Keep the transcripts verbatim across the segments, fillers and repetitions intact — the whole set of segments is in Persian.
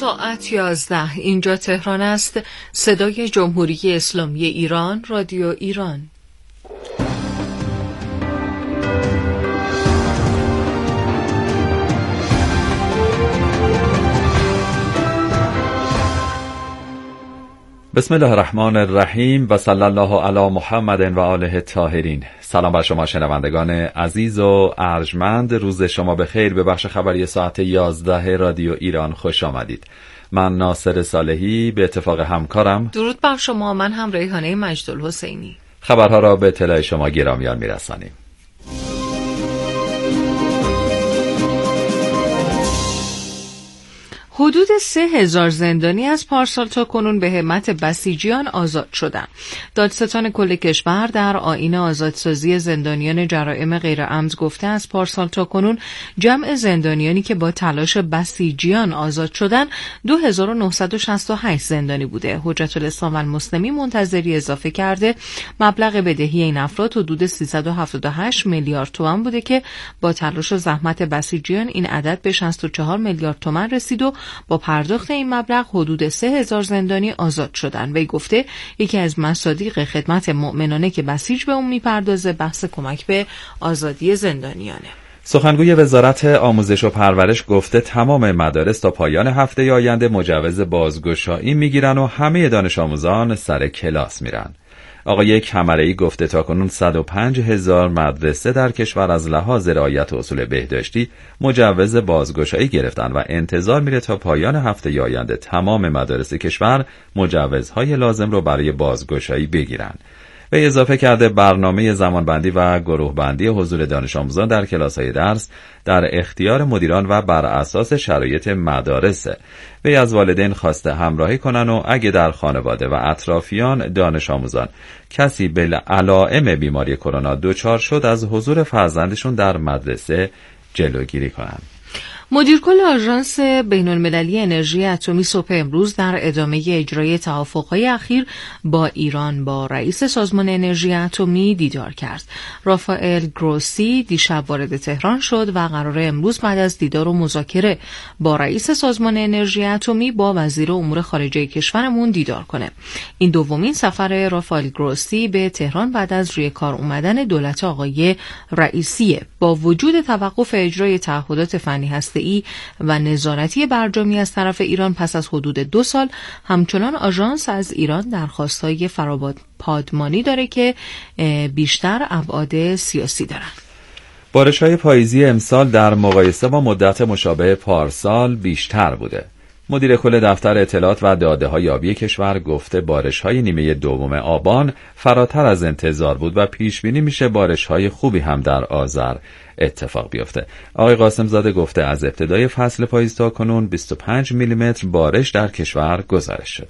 ساعت یازده اینجا تهران است. صدای جمهوری اسلامی ایران، رادیو ایران. بسم الله الرحمن الرحیم و صلی الله علی محمد و آله الطاهرین. سلام بر شما شنوندگان عزیز و ارجمند، روز شما بخیر. به بخش خبری ساعت یازده رادیو ایران خوش آمدید. من ناصر صالحی به اتفاق همکارم درود بر شما، من هم ریحانه مجدالحسینی، خبرها را به اطلاع شما گرامیان میرسانیم. حدود سه هزار زندانی از پارسال تا کنون به همت بسیجیان آزاد شدند. دادستان کل کشور در آیین آزادسازی زندانیان جرائم غیرعمد گفته از پارسال تا کنون جمع زندانیانی که با تلاش بسیجیان آزاد شدند دو هزار و نهصد و شصت و هشت زندانی بوده. حجت الاسلام و المسلمین منتظری اضافه کرده مبلغ بدهی این افراد حدود سیصد و هفتاد و هشت میلیارد تومان بوده که با تلاش و زحمت بسیجیان این عدد به شصت و چهار میلیارد تومان رسید و با پرداخت این مبلغ حدود سه هزار زندانی آزاد شدند. وی گفته یکی از مصادیق خدمت مؤمنانه که بسیج به اون میپردازه بحث کمک به آزادی زندانیانه. سخنگوی وزارت آموزش و پرورش گفته تمام مدارس تا پایان هفته آینده مجوز بازگشایی میگیرن و همه دانش آموزان سر کلاس میرن. آقای کمره‌ای گفته تاکنون صد و پنج هزار مدرسه در کشور از لحاظ رعایت اصول بهداشتی مجوز بازگشایی گرفتن و انتظار میره تا پایان هفته آینده تمام مدارس کشور مجوزهای لازم رو برای بازگشایی بگیرن. و اضافه کرده برنامه زمانبندی و گروهبندی حضور دانش آموزان در کلاس‌های درس در اختیار مدیران و بر اساس شرایط مدارسه. وی از والدین خواسته همراهی کنن و اگه در خانواده و اطرافیان دانش آموزان کسی به علائم بیماری کرونا دچار شد از حضور فرزندشون در مدرسه جلوگیری کنن. مدیر کل آژانس بین‌المللی انرژی اتمی صبح امروز در ادامه اجرای توافق‌های اخیر با ایران با رئیس سازمان انرژی اتمی دیدار کرد. رافائل گروسی دیشب وارد تهران شد و قراره امروز بعد از دیدار و مذاکره با رئیس سازمان انرژی اتمی با وزیر امور خارجه کشورمون دیدار کنه. این دومین سفر رافائل گروسی به تهران بعد از روی کار اومدن دولت آقای رئیسیه. با وجود توقف اجرای تعهدات فنی هستی ای و نظارتی برجامی از طرف ایران پس از حدود دو سال، همچنان آژانس از ایران درخواست‌های فرابادمانی داره که بیشتر ابعاد سیاسی دارن. بارش‌های پاییزی امسال در مقایسه با مدت مشابه پارسال بیشتر بوده. مدیر کل دفتر اطلاعات و داده‌های آبی کشور گفته بارش‌های نیمه دوم آبان فراتر از انتظار بود و پیش بینی میشه بارش‌های خوبی هم در آذر اتفاق بیفته. آقای قاسم زاده گفته از ابتدای فصل پاییز تا کنون بیست و پنج میلیمتر بارش در کشور گزارش شده.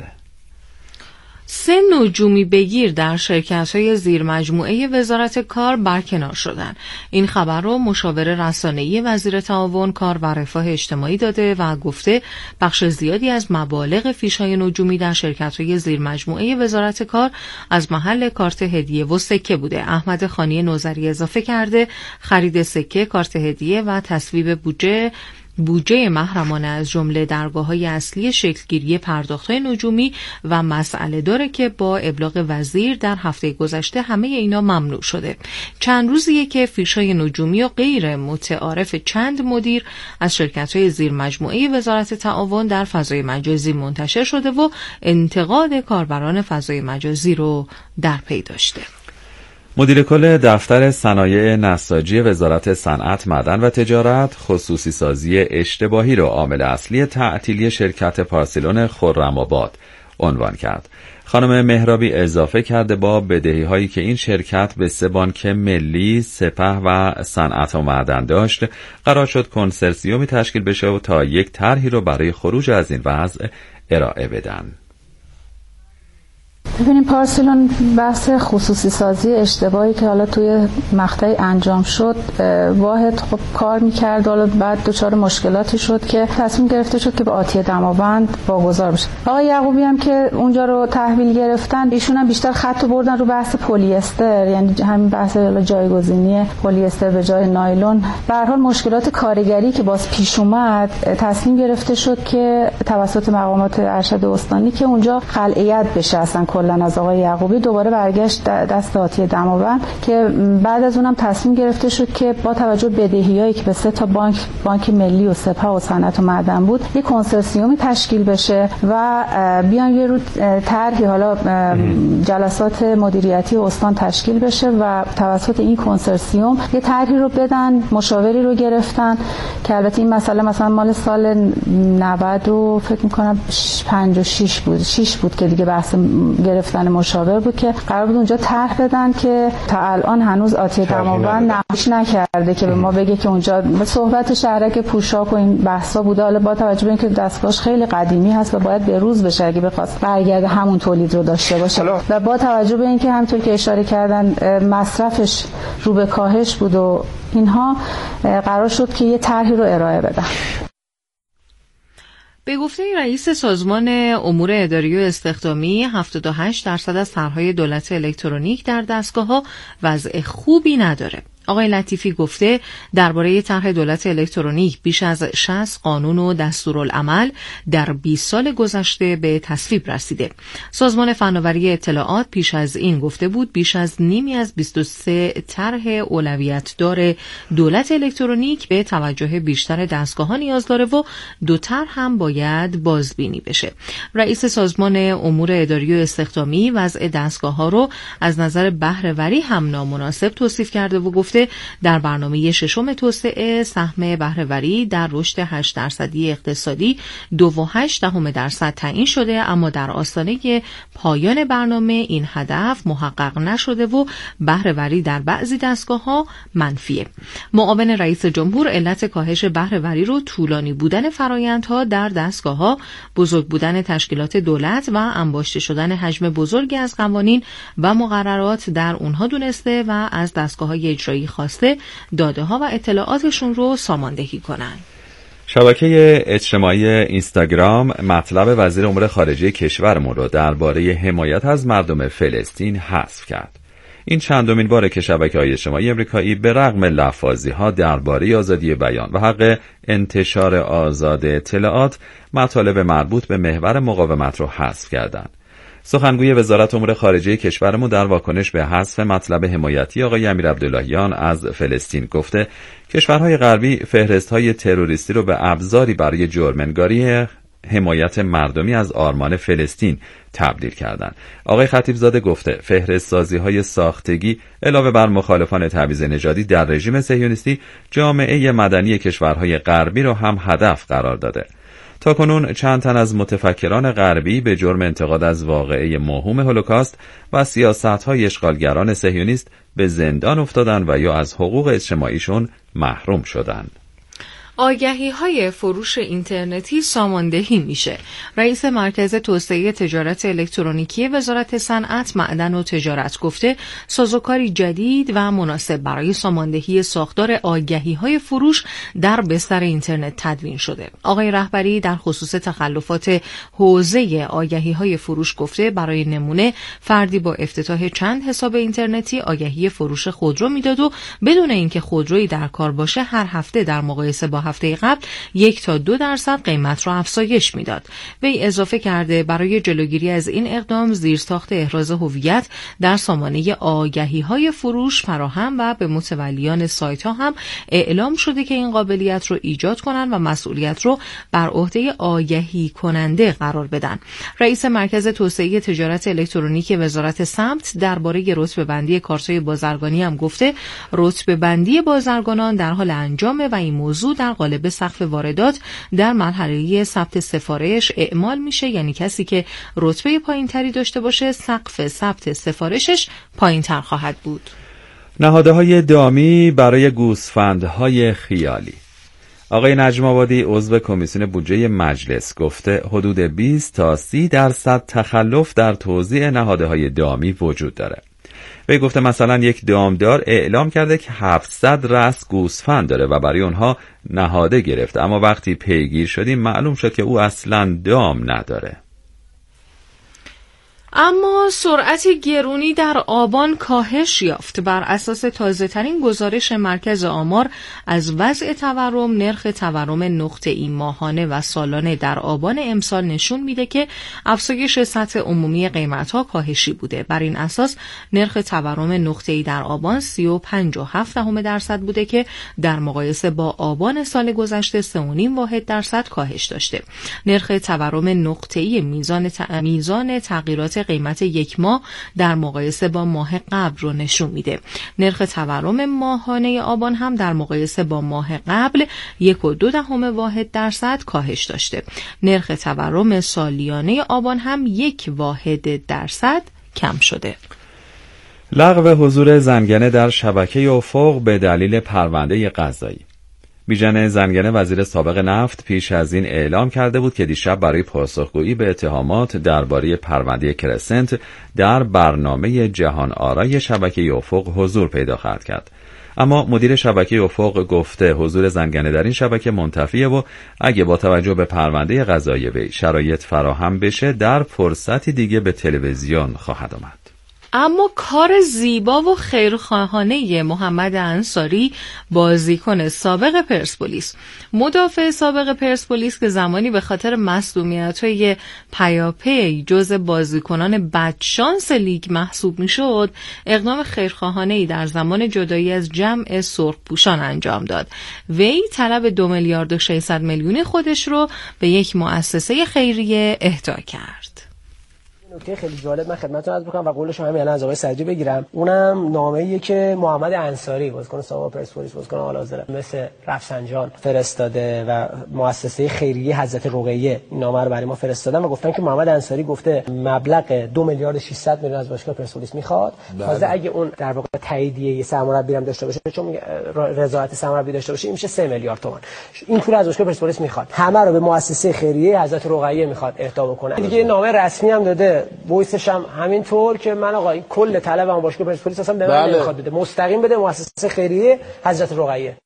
سه نجومی بگیر در شرکت‌های زیر مجموعه وزارت کار برکنار شدند. این خبر رو مشاور رسانه‌ای وزیر تعاون کار و رفاه اجتماعی داده و گفته بخش زیادی از مبالغ فیش‌های نجومی در شرکت‌های زیر مجموعه وزارت کار از محل کارت هدیه و سکه بوده. احمد خانی نوذری اضافه کرده خرید سکه، کارت هدیه و تصویب بودجه بودجه محرمانه از جمله درگاه‌های اصلی شکلگیری پرداخت‌های نجومی و مسئله داره که با ابلاغ وزیر در هفته گذشته همه اینا ممنوع شده. چند روزیه که فیش‌های نجومی و غیر متعارف چند مدیر از شرکت‌های زیر مجموعه وزارت تعاون در فضای مجازی منتشر شده و انتقاد کاربران فضای مجازی رو در پی داشته. مدیر کل دفتر صنایع نساجی وزارت صنعت، معدن و تجارت خصوصی سازی اشتباهی را عامل اصلی تعطیلی شرکت پارسلون خرم‌آباد عنوان کرد. خانم مهرابی اضافه کرده با بدهی هایی که این شرکت به سه بانک ملی، سپه و صنعت و معدن داشت، قرار شد کنسرسیومی تشکیل بشه و تا یک طرحی رو برای خروج از این وضع ارائه بدن. ببینیم پارسلون بحث خصوصی سازی اشتباهی که حالا توی مقطعی انجام شد، واحد خب کار میکرد، حالا بعد دچار مشکلاتی شد که تصمیم گرفته شد که به آتیه دماوند واگذار بشه. آقای یعقوبی هم که اونجا رو تحویل گرفتن، ایشون هم بیشتر خط رو بردن رو بحث پلی استر، یعنی همین بحث جایگزینی پلی استر به جای نایلون. به هر حال مشکلات کارگری که باز پیش اومد، تصمیم گرفته شد که توسط مقامات ارشد استانی که اونجا خلعیت بشه اصلا کلا از آقای یعقوبی، دوباره برگشت دست آتیه دماوند که بعد از اونم تصمیم گرفته شد که با توجه به بدهیایی که به سه تا بانک، بانک ملی و سپاه و صنعت و معدن بود، یک کنسورسیومی تشکیل بشه و بیان یه رو طرحی حالا جلسات مدیریتی استان تشکیل بشه و توسط این کنسورسیوم یه طرحی رو بدن، مشاوری رو گرفتن که البته این مسئله مثلا مال سال نود و فکر می‌کنم پنجاه و شش بود، شش بود که دیگه بحث گرفتن مشاور بود که قرار بود اونجا طرح بدن که تا الان هنوز آتیه دماوند نقش نکرده که به ما بگه که اونجا صحبت شهرک پوشاک و این بحثا بوده. حالا با توجه به اینکه دستگاهش خیلی قدیمی هست و باید به روز بشه اگه بخواست برگرده همون تولید رو داشته باشه و با توجه به اینکه همونطور که اشاره کردن مصرفش رو به کاهش بود و اینها، قرار شد که یه طرحی رو ارائه بدن. به گفته رئیس سازمان امور اداری و استخدامی، هفتاد و هشت درصد از طرح‌های دولت الکترونیک در دستگاه‌ها وضع خوبی نداره. آقای لطیفی گفته درباره طرح دولت الکترونیک بیش از شصت قانون و دستورالعمل در بیست سال گذشته به تصویب رسیده. سازمان فناوری اطلاعات پیش از این گفته بود بیش از نیمی از بیست و سه طرح اولویت دار دولت الکترونیک به توجه بیشتر دستگاه‌ها نیاز داره و دو طرح هم باید بازبینی بشه. رئیس سازمان امور اداری و استخدامی وضع دستگاه‌ها رو از نظر بهره‌وری هم نامناسب توصیف کرده و گفته در برنامه ششم توسعه سهم بهره‌وری در رشد هشت درصدی اقتصادی دو و هشت دهم درصد تعیین شده، اما در آستانه پایان برنامه این هدف محقق نشده و بهره‌وری در بعضی دستگاه‌ها منفیه. معاون رئیس جمهور علت کاهش بهره‌وری رو طولانی بودن فرآیندها در دستگاه‌ها، بزرگ بودن تشکیلات دولت و انباشته شدن حجم بزرگی از قوانین و مقررات در اونها دونسته و از دستگاه‌های اجرایی خواسته داده ها و اطلاعاتشون رو ساماندهی کنن. شبکه اجتماعی اینستاگرام مطلب وزیر امور خارجه کشورمون رو درباره حمایت از مردم فلسطین حذف کرد. این چندمین باره که شبکه‌های اجتماعی آمریکایی به رغم لفاظی‌ها درباره آزادی بیان و حق انتشار آزاد اطلاعات مطالب مربوط به محور مقاومت رو حذف کردند. سخنگوی وزارت امور خارجه کشورمون در واکنش به حذف مطلب حمایتی آقای امیر عبداللهیان از فلسطین گفته کشورهای غربی فهرست‌های تروریستی رو به ابزاری برای جرم‌انگاری حمایت مردمی از آرمان فلسطین تبدیل کردند. آقای خطیبزاده گفته فهرست‌سازی‌های ساختگی علاوه بر مخالفان تبعیض نژادی در رژیم صهیونیستی جامعه مدنی کشورهای غربی رو هم هدف قرار داده. تاکنون چند تن از متفکران غربی به جرم انتقاد از واقعه موهوم هولوکاست و سیاست‌های اشغالگران صهیونیست به زندان افتادن و یا از حقوق اجتماعیشون محروم شدند. آگهی‌های فروش اینترنتی ساماندهی میشه. رئیس مرکز توسعه تجارت الکترونیکی وزارت صنعت، معدن و تجارت گفته سازوکاری جدید و مناسب برای ساماندهی ساختار آگهی‌های فروش در بستر اینترنت تدوین شده. آقای رهبری در خصوص تخلفات حوزه آگهی‌های فروش گفته برای نمونه فردی با افتتاح چند حساب اینترنتی آگهی فروش خودرو میداد و بدون اینکه خودرویی در کار باشه هر هفته در مقایسه با هفته قبل یک تا دو درصد قیمت را افزایش میداد. وی اضافه کرده برای جلوگیری از این اقدام زیرساخت احراز هویت در سامانه آگهی‌های فروش فراهم و به متولیان سایت‌ها هم اعلام شده که این قابلیت رو ایجاد کنند و مسئولیت رو بر عهده آگهی کننده قرار بدن. رئیس مرکز توسعه تجارت الکترونیک وزارت صنعت درباره رتبه بندی کارت‌های بازرگانی هم گفته رتبه بندی بازرگانان در حال انجامه و این موضوع در قالب سقف واردات در مرحله ثبت سفارش اعمال میشه، یعنی کسی که رتبه پایینتری داشته باشه سقف ثبت سفارشش پایینتر خواهد بود. نهادهای دامی برای گوسفندهای خیالی. آقای نجم آبادی عضو کمیسیون بودجه مجلس گفته حدود بیست تا سی درصد تخلف در توزیع نهادهای دامی وجود داره. وی گفته مثلا یک دامدار اعلام کرده که هفتصد رأس گوسفند داره و برای اونها نهاده گرفته، اما وقتی پیگیر شدیم معلوم شد که او اصلا دام نداره. اما سرعت گرونی در آبان کاهش یافت. بر اساس تازه‌ترین گزارش مرکز آمار از وضع تورم، نرخ تورم نقطه‌ای ماهانه و سالانه در آبان امسال نشون میده که افزایش سطح عمومی قیمت‌ها کاهشی بوده. بر این اساس نرخ تورم نقطه‌ای در آبان سی و پنج و هفت دهم درصد بوده که در مقایسه با آبان سال گذشته سه و نیم واحد درصد کاهش داشته. نرخ تورم نقطه‌ای میزان ت... میزان تغییرات قیمت یک ماه در مقایسه با ماه قبل رو نشون میده. نرخ تورم ماهانه آبان هم در مقایسه با ماه قبل یک و دو دهم واحد درصد کاهش داشته. نرخ تورم سالیانه آبان هم یک واحد درصد کم شده. لغو حضور زنگنه در شبکه افق به دلیل پرونده قضایی. بیژن زنگنه وزیر سابق نفت پیش از این اعلام کرده بود که دیشب برای پاسخگویی به اتهامات درباره پرونده کرسنت در برنامه جهان آرای شبکه افق حضور پیدا خواهد کرد. اما مدیر شبکه افق گفته حضور زنگنه در این شبکه منتفیه و اگه با توجه به پرونده قضایی وی شرایط فراهم بشه در فرصتی دیگه به تلویزیون خواهد آمد. اما کار زیبا و خیرخواهانه محمد انصاری، بازیکن سابق پرسپولیس، مدافع سابق پرسپولیس که زمانی به خاطر مصدومیت‌های پیاپی جزو بازیکنان بدشانس لیگ محسوب می‌شد، اقدام خیرخواهانه‌ای در زمان جدایی از جمع سرخپوشان انجام داد. وی طلب دو میلیارد و ششصد میلیون خودش رو به یک مؤسسه خیریه اهدا کرد. نکته خیلی جالب من خدمتتون عرض بکنم و قولش هم الان از آقای سرجی بگیرم. اونم نامه‌ایه که محمد انصاری بازیکن سابق پرسپولیس، بازیکن حاضر مثل رفسنجان فرستاده و مؤسسه خیریه حضرت رقیه این نامه رو برای ما فرستادن و گفتن که محمد انصاری گفته مبلغ دو میلیارد و ششصد میلیون از باشگاه پرسپولیس میخواد. تازه اگه اون در واقع تاییدیه سرمربی هم داشته باشه، چون رضایت سرمربی داشته باشه، این میشه سه میلیارد تومان. این پول از باشگاه پرسپولیس میخواد. همه رو به مؤسسه خیریه حضرت رقیه میخواد اهدا بکنه. دیگه نامه رسمی هم داده، وایسش هم همینطور که من آقا این کل طلبم باشگاه پرسپولیس اصلا به من نمیخواد بده، مستقیم بده مؤسسه خیریه حضرت رقیه.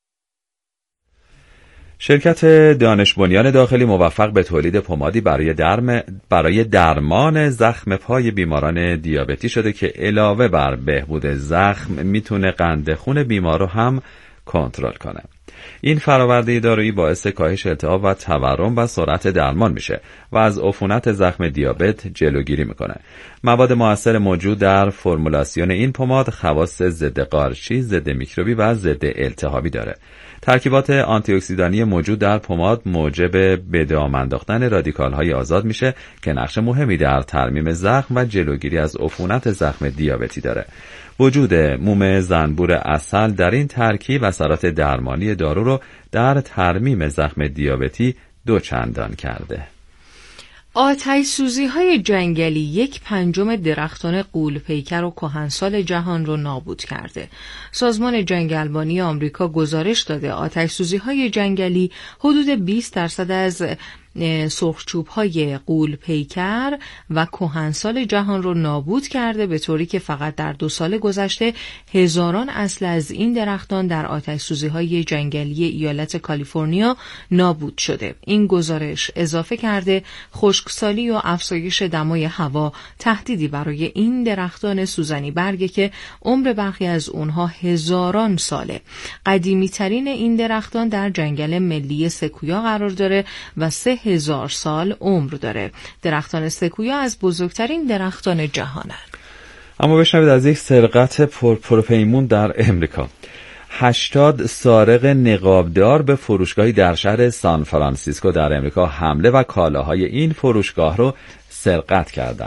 شرکت دانش بنیان داخلی موفق به تولید پمادی برای درم برای درمان زخم پای بیماران دیابتی شده که علاوه بر بهبود زخم میتونه قند خون بیمار رو هم کنترل کنه. این فراورده دارویی باعث کاهش التهاب و تورم و سرعت درمان میشه و از عفونت زخم دیابت جلوگیری میکنه. مواد مؤثر موجود در فرمولاسیون این پماد خواص ضد قارچی، ضد میکروبی و ضد التهابی داره. ترکیبات آنتی اکسیدانی موجود در پماد موجب به دام انداختن رادیکال‌های آزاد میشه که نقش مهمی در ترمیم زخم و جلوگیری از عفونت زخم دیابتی داره. وجود موم زنبور عسل در این ترکیب اثرات درمانی دارو رو در ترمیم زخم دیابتی دو چندان کرده. آتش سوزی های جنگلی یک پنجم درختان غول پیکر و کهنسال جهان رو نابود کرده. سازمان جنگلبانی آمریکا گزارش داده آتش سوزی های جنگلی حدود بیست درصد از سرخچوب های غول پیکر و کهنسال جهان رو نابود کرده، به طوری که فقط در دو سال گذشته هزاران اصل از این درختان در آتش سوزی های جنگلی ایالت کالیفرنیا نابود شده. این گزارش اضافه کرده خشکسالی و افزایش دمای هوا تهدیدی برای این درختان سوزنی برگه که عمر برخی از اونها هزاران ساله. قدیمی ترین این درختان در جنگل ملی سکویا قرار داره و سه هزار سال عمر داره. درختان سکویا از بزرگترین درختان جهانند. اما بشنوید از یک سرقت پرپیمون در امریکا. هشتاد سارق نقابدار به فروشگاهی در شهر سان فرانسیسکو در امریکا حمله و کالاهای این فروشگاه رو سرقت کردند.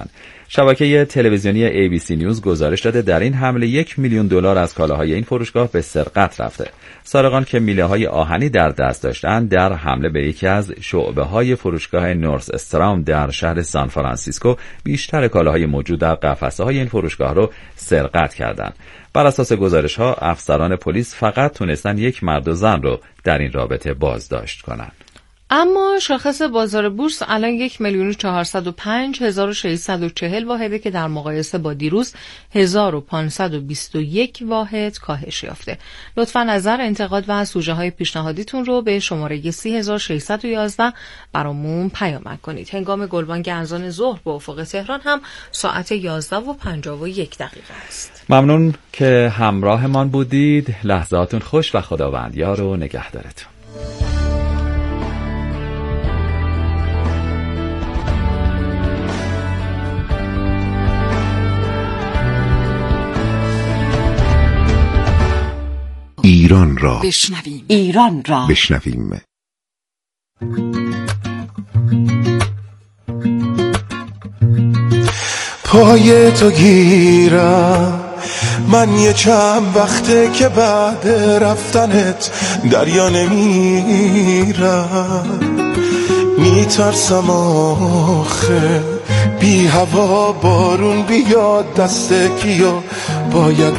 شبکه تلویزیونی ای بی سی نیوز گزارش داده در این حمله یک میلیون دلار از کالاهای این فروشگاه به سرقت رفته. سارقان که میله‌های آهنی در دست داشتند در حمله به یکی از شعبه‌های فروشگاه نورث استرام در شهر سان فرانسیسکو بیشتر کالاهای موجود در قفسه‌های این فروشگاه رو سرقت کردند. بر اساس گزارش‌ها افسران پلیس فقط تونستن یک مرد و زن رو در این رابطه بازداشت کنند. اما شاخص بازار بورس الان یک میلیون و چهارصد و پنج هزار و ششصد و چهل واحده که در مقایسه با دیروز هزار و پانصد و بیست و یک واحد کاهش یافته. لطفاً نظر، انتقاد و سوژه های پیشنهادیتون رو به شماره سی هزار و ششصد و یازده برامون پیام کنید. هنگام گلبانگ اذان ظهر به افق تهران هم ساعت یازده و پنجاه و یک دقیقه است. ممنون که همراهمان بودید. لحظاتون خوش و خداوند یار و نگهدارتون. ایران را بشنویم. ایران را بشنویم. پای تو گیرم من یه چند وقته که بعد رفتنت دریا نمیرم، میترسم آخه بی هوا بارون بیاد دست کیو باید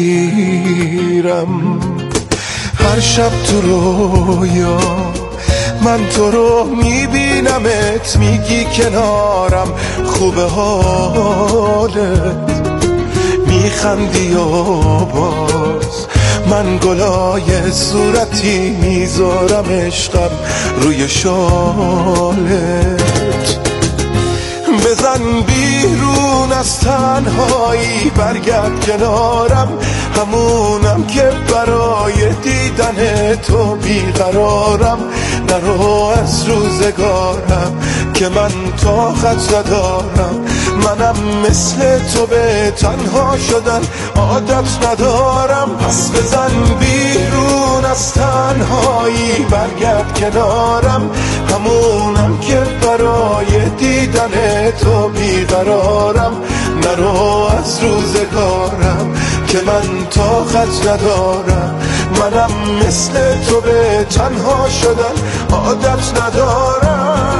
بگیرم. هر شب تو رویا من تو رو میبینمت، میگی کنارم خوبه حالت، میخندی و باز من گلای صورتی میذارم عشقم روی شالت. بزن بیرون از تنهایی برگرد کنارم، همونم که برای دیدن تو بیقرارم. نرو از روزگارم که من طاقت ندارم، منم مثل تو به تنها شدن عادت ندارم. پس بزن بیرون از تنهایی برگرد کنارم، همونم که برای دیدن تو بیقرارم. نرو از روزگارم که من طاقت ندارم، منم مثل تو به تنها شدن عادت ندارم.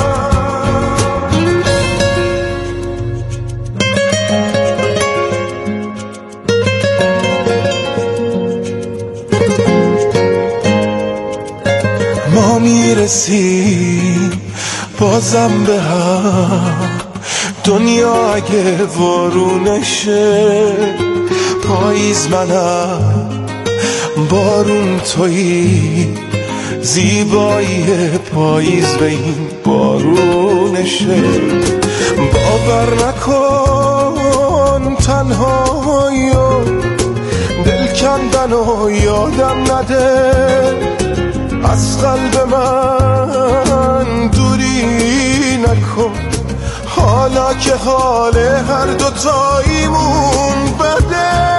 ما میرسیم بازم به هم، دنیا اگه وارونشه پاییز منم بارون تویی، زیبایی پاییز به این بارونشه. باور نکن تنهایی و دل کندن و یادم نده، از قلب من دوری نکن حالا که حال هر دوتاییمون بده.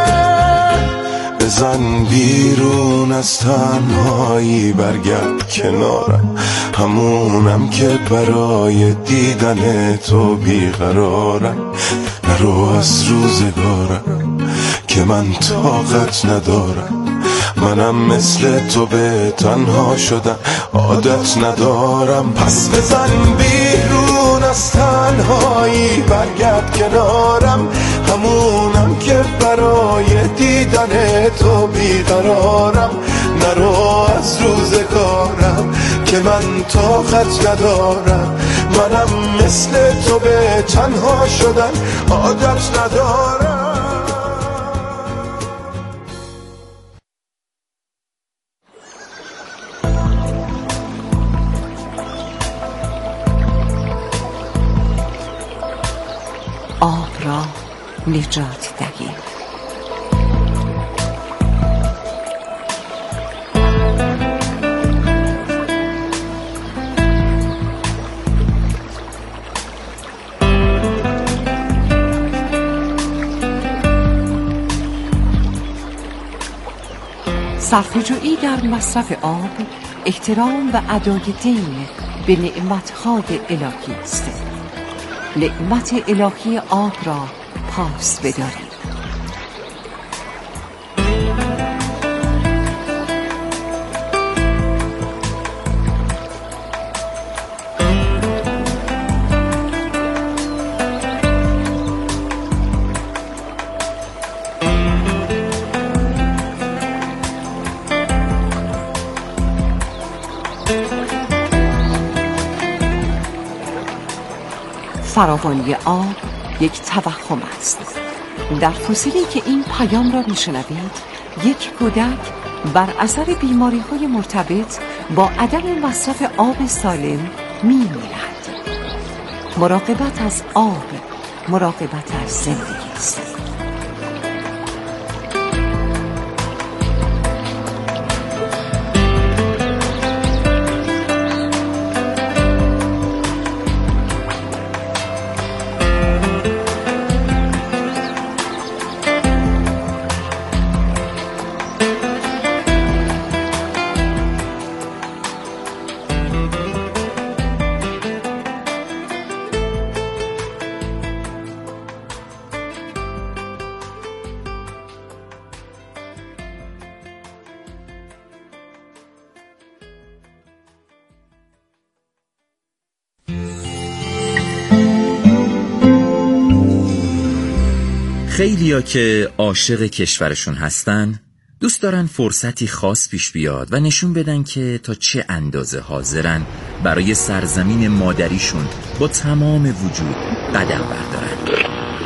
بزن بیرون از تنهایی برگرد کنارم، همونم که برای دیدن تو بیقرارم. نرو از روزگارم که من طاقت ندارم، منم مثل تو به تنها شدن عادت ندارم. پس بزن بیرون از تنهایی برگرد کنارم، همونم که برای دیدن تو بیقرارم. نرو از روزگارم که من طاقت ندارم، منم مثل تو به تنها شدن عادت ندارم. آب را نجات دهیم. صرفه‌جویی در مصرف آب احترام و ادای دین به نعمت‌های الهی است. نعمت الهی آب را پاس بدارید. فراوانی آب یک توهم است. در فاصله که این پیام را میشنوید، یک کودک بر اثر بیماری‌های مرتبط با عدم مصرف آب سالم می‌میرد. مراقبت از آب، مراقبت از زندگی است. خیلیا که عاشق کشورشون هستن دوست دارن فرصتی خاص پیش بیاد و نشون بدن که تا چه اندازه حاضرن برای سرزمین مادریشون با تمام وجود قدم بردارن.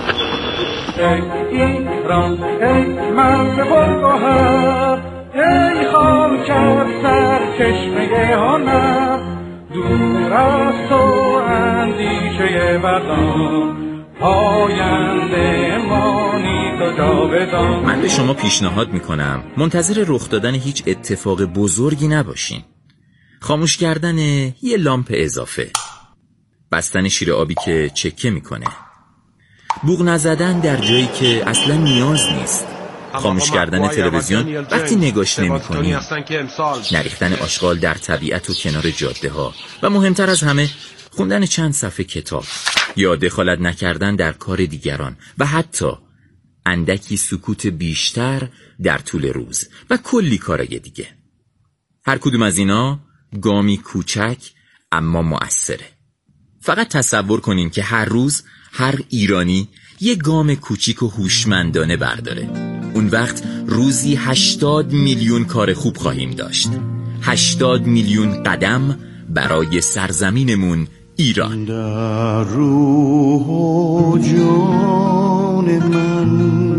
ای ایران، ای مرد پرگوهر، ای خاک سرچشمه هنر، دور از تو اندیشه بدان، آینده مانی تو جاودان. من به شما پیشنهاد میکنم منتظر رخ دادن هیچ اتفاق بزرگی نباشین. خاموش کردن یه لامپ اضافه، بستن شیر آبی که چکه میکنه، بوق نزدن در جایی که اصلا نیاز نیست، خاموش کردن تلویزیون وقتی نگاش نمی‌کنی، نریختن آشغال در طبیعت و کنار جاده ها و مهمتر از همه خوندن چند صفحه کتاب یا دخالت نکردن در کار دیگران و حتی اندکی سکوت بیشتر در طول روز و کلی کارای دیگه. هر کدوم از اینا گامی کوچک اما مؤثره. فقط تصور کنین که هر روز هر ایرانی یه گام کوچیک و هوشمندانه برداره. اون وقت روزی هشتاد میلیون کار خوب خواهیم داشت. هشتاد میلیون قدم برای سرزمینمون ایران. در روح و جان من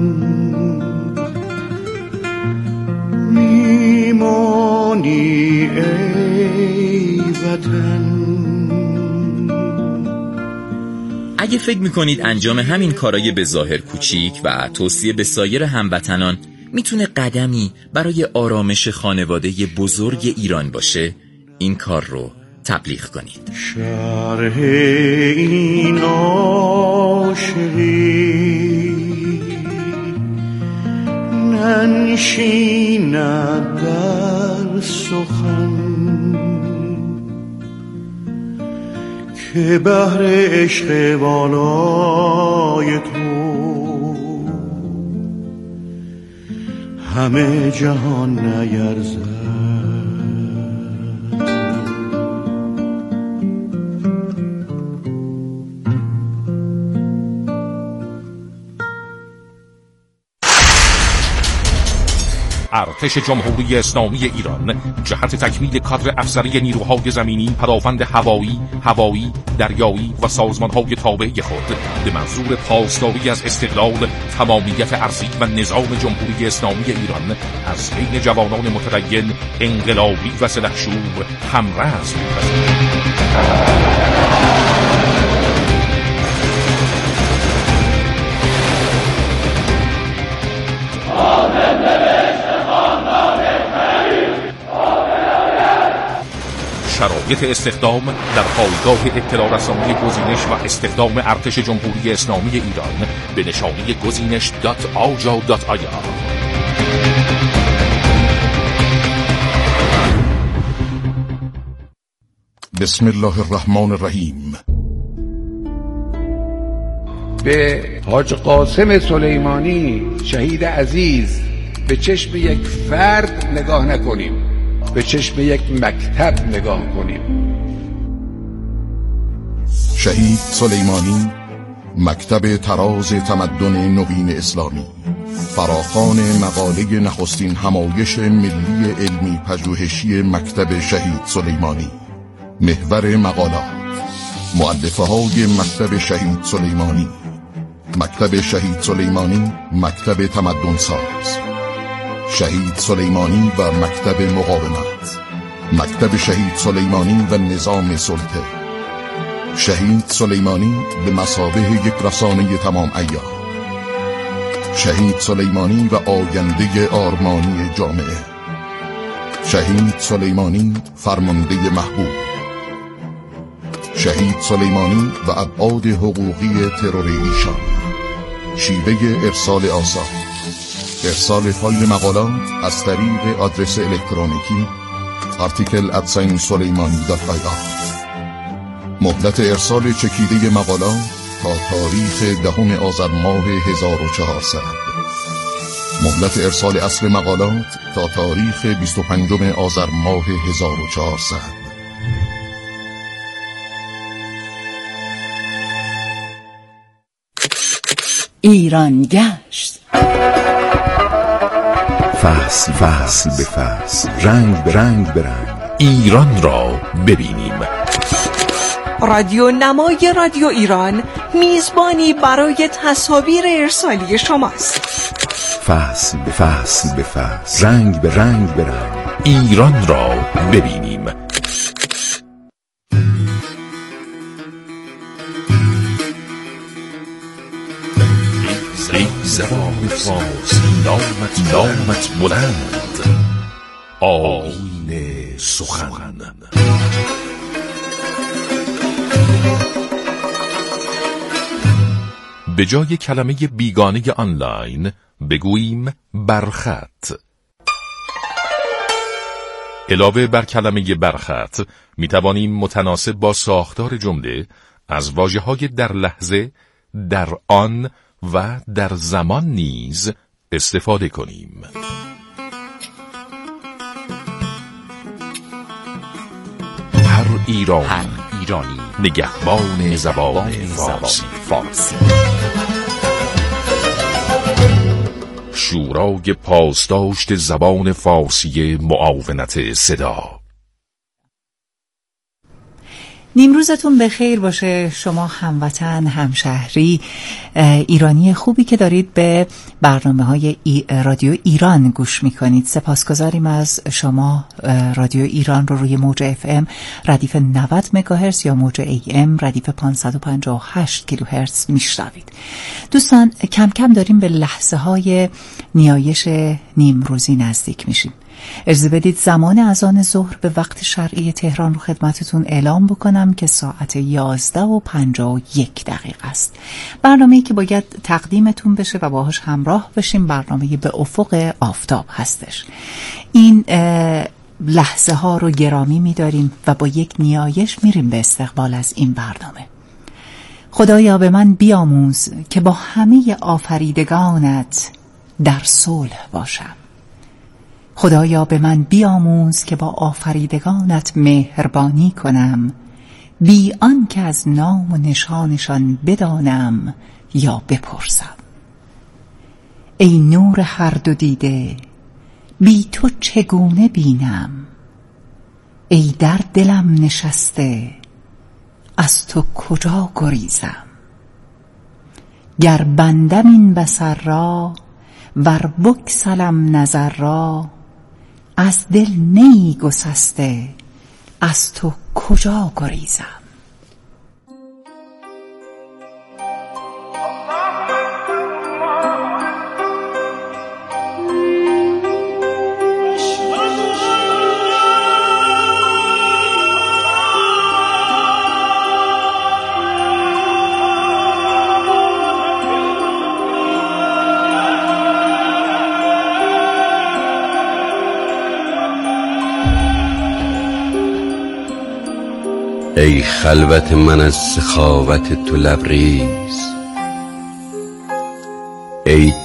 میمانی ای وطن. اگه فکر میکنید انجام همین کارای به ظاهر کوچیک و توصیه به سایر هموطنان میتونه قدمی برای آرامش خانواده بزرگ ایران باشه، این کار رو تبلیغ کنید. شرح این عاشقی ننشیند در سخن که بحر عشق بالای تو همه جهان نیرزد. ارتش جمهوری اسلامی ایران جهت تکمیل کادر افسری نیروهای زمینی، پدافند هوایی، هوایی، دریایی و سازمانهای تابع خود به منظور پاسداری از استقلال، تمامیت ارضی و نظام جمهوری اسلامی ایران از بین جوانان متدین، انقلابی و سلحشور همرز می‌پذیرد. شرایط استخدام در پایگاه اطلاع رسانی گزینش و استخدام ارتش جمهوری اسلامی ایران به نشانی گزینش دات آجا دات آی آر. بسم الله الرحمن الرحیم. به حاج قاسم سلیمانی شهید عزیز به چشم یک فرد نگاه نکنیم، به چشم یک مکتب نگاه کنیم. شهید سلیمانی مکتب تراز تمدن نوین اسلامی، فراخوان مقاله نخستین همایش ملی علمی پژوهشی مکتب شهید سلیمانی، محور مقالات، مؤلفه های مکتب شهید سلیمانی، مکتب شهید سلیمانی مکتب تمدن ساز، شهید سلیمانی و مکتب مقاومت، مکتب شهید سلیمانی و نظام سلطه، شهید سلیمانی به مثابه یک رسانه تمام عیار، شهید سلیمانی و آینده آرمانی جامعه، شهید سلیمانی فرمانده محبوب، شهید سلیمانی و ابعاد حقوقی ترور ایشان، شیوه ارسال آثار، ارسال فایل مقالات از طریق آدرس الکترونیکی article at سلیمانی دات آی آر، مهلت ارسال چکیده مقالات تا تاریخ دهم آذر ماه هزار و چهارصد، مهلت ارسال اصل مقالات تا تاریخ بیست و پنجم آذر ماه هزار و چهارصد. ایران گشت، فصل فصل به فصل، رنگ به رنگ به رنگ، ایران را ببینیم. رادیو نمای رادیو ایران میزبانی برای تصاویر ارسالی شماست. فصل به فصل به فصل، رنگ به رنگ به رنگ، ایران را ببینیم. ای زبان فارسی نامت نامت بلند، آیین سخن. به جای کلمه بیگانه آنلاین بگوییم برخط. علاوه بر کلمه برخط می توانیم متناسب با ساختار جمله از واژه‌های در لحظه، در آن و در زمان نیز استفاده کنیم. هر ایران هر ایرانی نگهبان زبان فارسی. فارسی شورای پاسداشت زبان فارسی معاونت صدا. نیمروزتون به خیر باشه شما هموطن، همشهری، ایرانی خوبی که دارید به برنامه های ای رادیو ایران گوش میکنید. سپاسگزاریم از شما. رادیو ایران رو روی موج اف ام ردیف نود مگاهرتز یا موج ای ام ردیف پانصد و پنجاه و هشت کیلوهرتز میشنوید. دوستان کم کم داریم به لحظه های نیایش نیمروزی نزدیک میشیم. اجازه بدید زمان اذان ظهر به وقت شرعی تهران رو خدمتتون اعلام بکنم که ساعت یازده و پنجاه و یک دقیقه است. برنامه‌ای که باید تقدیمتون بشه و باهاش همراه بشیم برنامه به افق آفتاب هستش. این لحظه ها رو گرامی می‌داریم و با یک نیایش میریم به استقبال از این برنامه. خدایا به من بیاموز که با همه آفریدگانت در صلح باشم. خدایا به من بیاموز که با آفریدگانت مهربانی کنم، بی آن که از نام و نشانشان بدانم یا بپرسم. ای نور هر دو دیده، بی تو چگونه بینم؟ ای در دلم نشسته، از تو کجا گریزم؟ گر بندم این بصر را، ور بگسلم نظر را، از دل نی گسسته، از تو کجا گریزم؟ ای خلوت من از سخاوت تو لبریز،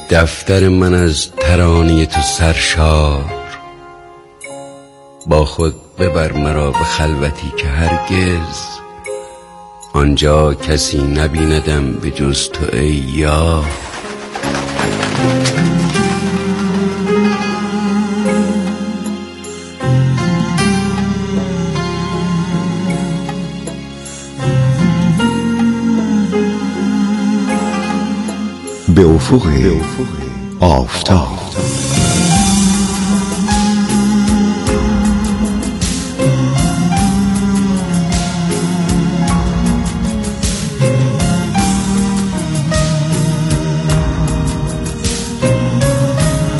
دفتر من از ترانه تو سرشار، با خود ببر مرا به خلوتی که هرگز آنجا کسی نبیندم به جز تو ای یار. به افق آفتاب.